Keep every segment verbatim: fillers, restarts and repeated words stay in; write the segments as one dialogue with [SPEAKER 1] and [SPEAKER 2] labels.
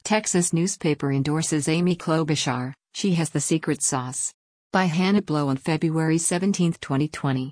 [SPEAKER 1] Texas newspaper endorses Amy Klobuchar, she has the secret sauce. By Hannah Blow on February seventeenth, twenty twenty.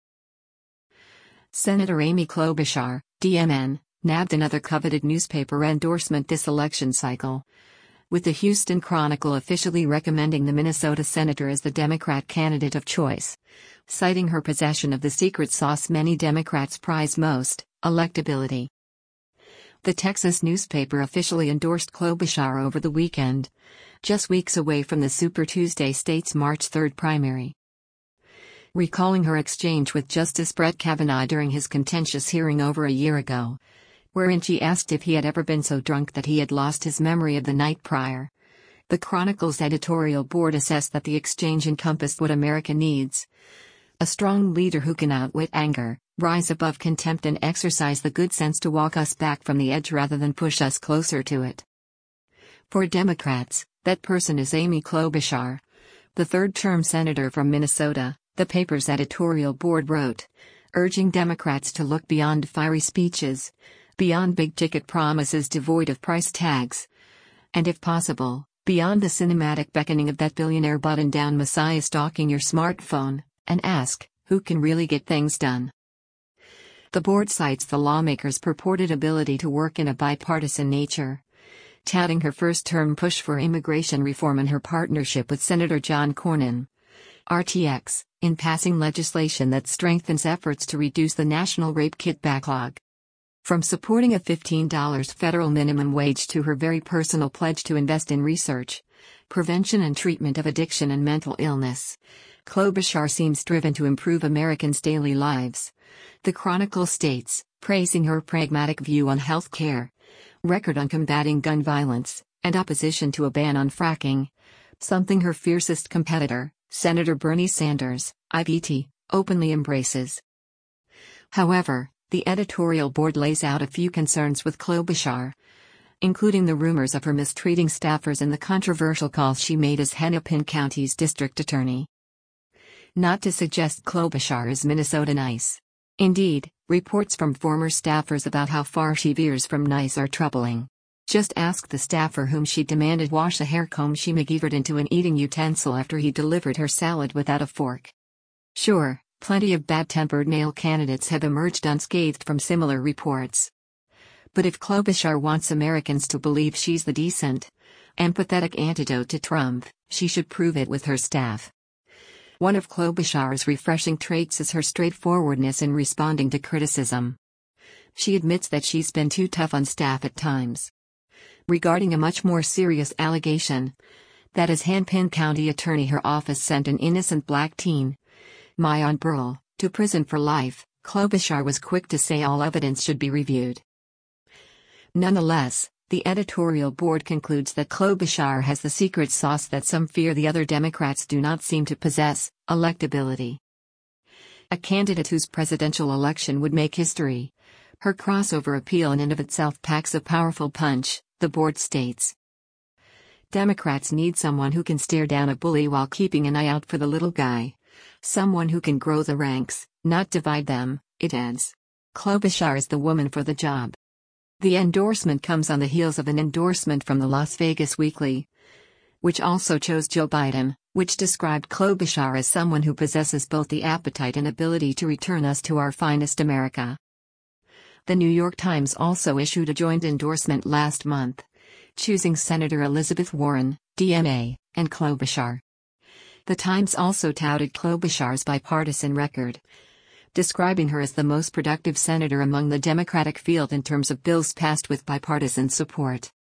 [SPEAKER 1] Senator Amy Klobuchar, D M N, nabbed another coveted newspaper endorsement this election cycle, with the Houston Chronicle officially recommending the Minnesota senator as the Democrat candidate of choice, citing her possession of the secret sauce many Democrats prize most, electability. The Texas newspaper officially endorsed Klobuchar over the weekend, just weeks away from the Super Tuesday state's March third primary. Recalling her exchange with Justice Brett Kavanaugh during his contentious hearing over a year ago, wherein she asked if he had ever been so drunk that he had lost his memory of the night prior, the Chronicle's editorial board assessed that the exchange encompassed what America needs: a strong leader who can outwit anger, rise above contempt, and exercise the good sense to walk us back from the edge rather than push us closer to it. For Democrats, that person is Amy Klobuchar, the third-term senator from Minnesota, the paper's editorial board wrote, urging Democrats to look beyond fiery speeches, beyond big-ticket promises devoid of price tags, and if possible, beyond the cinematic beckoning of that billionaire button-down messiah stalking your smartphone, and ask, who can really get things done? The board cites the lawmaker's purported ability to work in a bipartisan nature, touting her first-term push for immigration reform and her partnership with Senator John Cornyn, R T X, in passing legislation that strengthens efforts to reduce the national rape kit backlog. From supporting a fifteen dollar federal minimum wage to her very personal pledge to invest in research, prevention and treatment of addiction and mental illness, Klobuchar seems driven to improve Americans' daily lives. The Chronicle states, praising her pragmatic view on health care, record on combating gun violence, and opposition to a ban on fracking, something her fiercest competitor, Senator Bernie Sanders, I B T, openly embraces. However, the editorial board lays out a few concerns with Klobuchar, including the rumors of her mistreating staffers and the controversial calls she made as Hennepin County's district attorney. Not to suggest Klobuchar is Minnesota nice. Indeed, reports from former staffers about how far she veers from nice are troubling. Just ask the staffer whom she demanded wash a hair comb she MacGyvered into an eating utensil after he delivered her salad without a fork. Sure, plenty of bad-tempered male candidates have emerged unscathed from similar reports. But if Klobuchar wants Americans to believe she's the decent, empathetic antidote to Trump, she should prove it with her staff. One of Klobuchar's refreshing traits is her straightforwardness in responding to criticism. She admits that she's been too tough on staff at times. Regarding a much more serious allegation, that as Hennepin County attorney her office sent an innocent black teen, Mayan Burl, to prison for life, Klobuchar was quick to say all evidence should be reviewed. Nonetheless, the editorial board concludes that Klobuchar has the secret sauce that some fear the other Democrats do not seem to possess: electability. A candidate whose presidential election would make history. Her crossover appeal in and of itself packs a powerful punch, the board states. Democrats need someone who can stare down a bully while keeping an eye out for the little guy. Someone who can grow the ranks, not divide them, it adds. Klobuchar is the woman for the job. The endorsement comes on the heels of an endorsement from the Las Vegas Weekly, which also chose Joe Biden, which described Klobuchar as someone who possesses both the appetite and ability to return us to our finest America. The New York Times also issued a joint endorsement last month, choosing Senator Elizabeth Warren, D M A, and Klobuchar. The Times also touted Klobuchar's bipartisan record, describing her as the most productive senator among the Democratic field in terms of bills passed with bipartisan support.